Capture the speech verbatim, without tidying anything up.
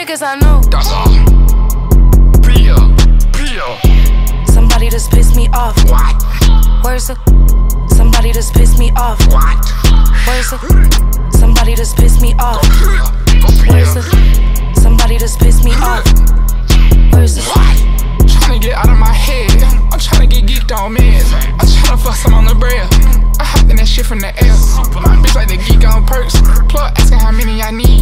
niggas I know. That's all. Pia, Pia. Somebody just pissed me off. What? Where's the? Somebody just pissed me off. What? Where's the? Somebody just pissed me off. Go Pia. Where's the? Somebody just pissed me off. Where's the? What? Tryna get out of my head. I'm tryna get geeked on meds. I'm tryna fuck some on the bread. I hopped in that shit from the air. My bitch like the geek on perks. Plug asking how many I need.